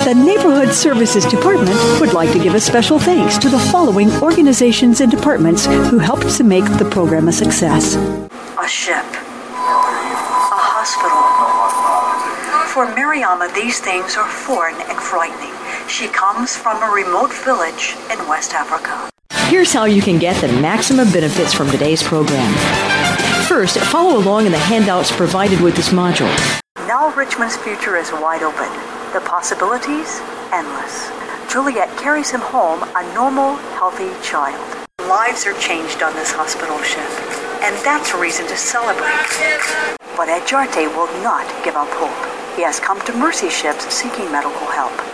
The Neighborhood Services Department would like to give a special thanks to the following organizations and departments who helped to make the program a success. A ship. A hospital. For Mariama, these things are foreign and frightening. She comes from a remote village in West Africa. Here's how you can get the maximum benefits from today's program. First, follow along in the handouts provided with this module. Now Richmond's future is wide open. The possibilities, endless. Juliet carries him home, a normal, healthy child. Lives are changed on this hospital ship, and that's a reason to celebrate. But Ejarte will not give up hope. He has come to Mercy Ships seeking medical help.